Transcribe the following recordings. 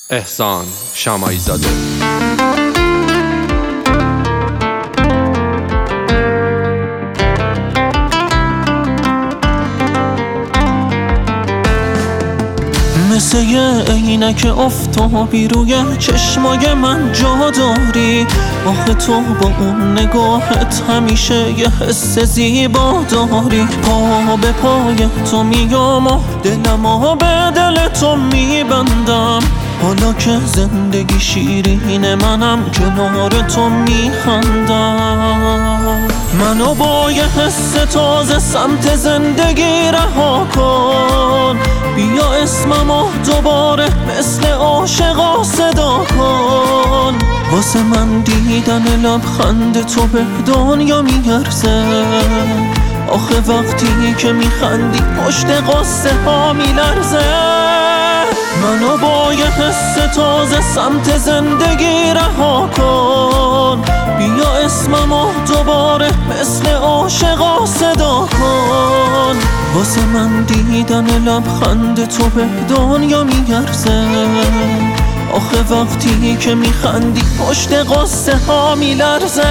احسان شماعی زاده. مثل یه عینک آفتابی روی چشمای من جا داری. آخه تو با اون نگاهت همیشه یه حس زیبا داری. پا به پای تو میام و دلمو به دل تو میبندم. حالا که زندگی شیرین منم کنار تو میخندم. منو با یه حس تازه سمت زندگی رها کن. بیا اسممو دوباره مثل عاشقا صدا کن. واسه من دیدن لبخند تو به دنیا میارزه. آخه وقتی که میخندی پشت قصه ها میلرزه. منو با یه حس تازه سمت زندگی رها کن. بیا اسممو دوباره مثل عاشقا صدا کن. واسه من دیدن لبخند تو به دنیا میارزه. آخه وقتی که میخندی پشت قصه ها میلرزه.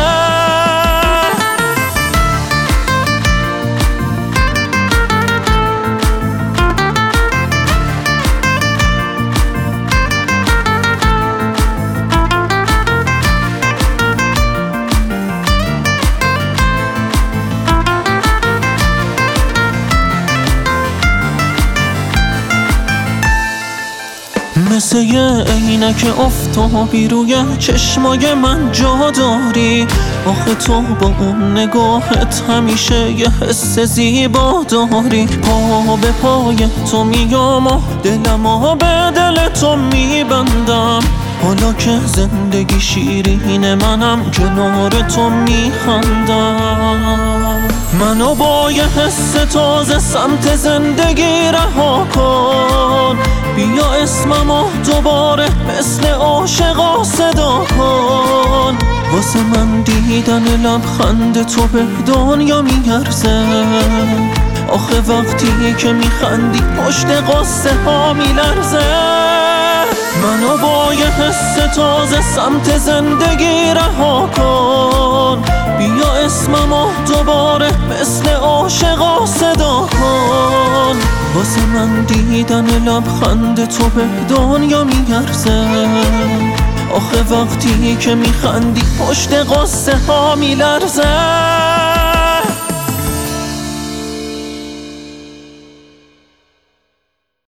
مثل یه عینک آفتابی روی چشمای من جا داری. آخه تو با اون نگاهت همیشه یه حس زیبا داری. پا به پای تو میام و دلمو به دل تو میبندم. حالا که زندگی شیرین منم کنار تو میخندم. منو با یه حس تازه سمت زندگی رها کن. بیا اسممو دوباره مثل عاشقا صدا کن. واسه من دیدن لبخند تو به دنیا میارزه. آخه وقتی که میخندی پشت قصه ها میلرزه. منو با یه حس تازه سمت زندگی رها کن. بیا اسممو دوباره مثل عاشقا صدا کن. واسه من دیدن لبخند تو به دنیا میارزه. آخه وقتی که میخندی پشت قصه ها میلرزه.